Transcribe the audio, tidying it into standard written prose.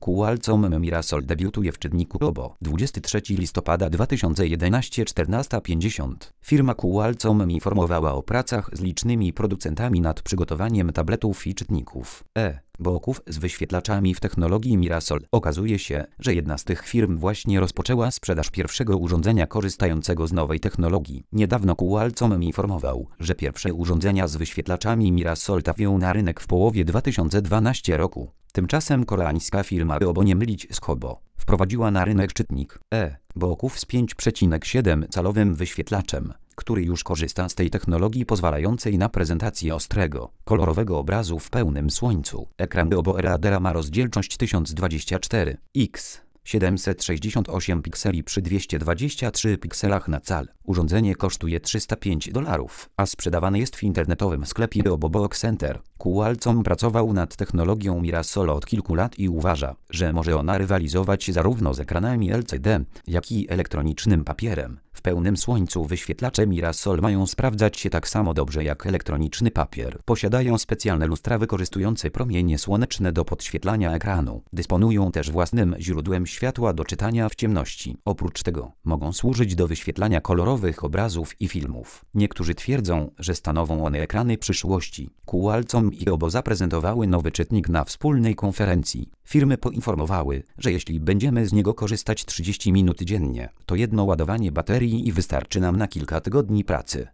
Qualcomm Mirasol debiutuje w czytniku OBO. 23 listopada 2011 14:50. Firma Qualcomm informowała o pracach z licznymi producentami nad przygotowaniem tabletów i czytników e-booków z wyświetlaczami w technologii Mirasol. Okazuje się, że jedna z tych firm właśnie rozpoczęła sprzedaż pierwszego urządzenia korzystającego z nowej technologii. Niedawno Qualcomm informował, że pierwsze urządzenia z wyświetlaczami Mirasol trafią na rynek w połowie 2012 roku. Tymczasem koreańska firma, by obo nie mylić z Kobo, wprowadziła na rynek czytnik e-booków z 5,7-calowym wyświetlaczem, który już korzysta z tej technologii pozwalającej na prezentację ostrego, kolorowego obrazu w pełnym słońcu. Ekran OBO Radera ma rozdzielczość 1024x 768 pikseli przy 223 pikselach na cal. Urządzenie kosztuje $305, a sprzedawane jest w internetowym sklepie OBO Box Center. Qualcomm pracował nad technologią Mirasol od kilku lat i uważa, że może ona rywalizować zarówno z ekranami LCD, jak i elektronicznym papierem. W pełnym słońcu wyświetlacze Mirasol mają sprawdzać się tak samo dobrze jak elektroniczny papier. Posiadają specjalne lustra wykorzystujące promienie słoneczne do podświetlania ekranu. Dysponują też własnym źródłem światła do czytania w ciemności. Oprócz tego mogą służyć do wyświetlania kolorowych obrazów i filmów. Niektórzy twierdzą, że stanowią one ekrany przyszłości. Qualcomm i OBO zaprezentowały nowy czytnik na wspólnej konferencji. Firmy poinformowały, że jeśli będziemy z niego korzystać 30 minut dziennie, to jedno ładowanie baterii i wystarczy nam na kilka tygodni pracy.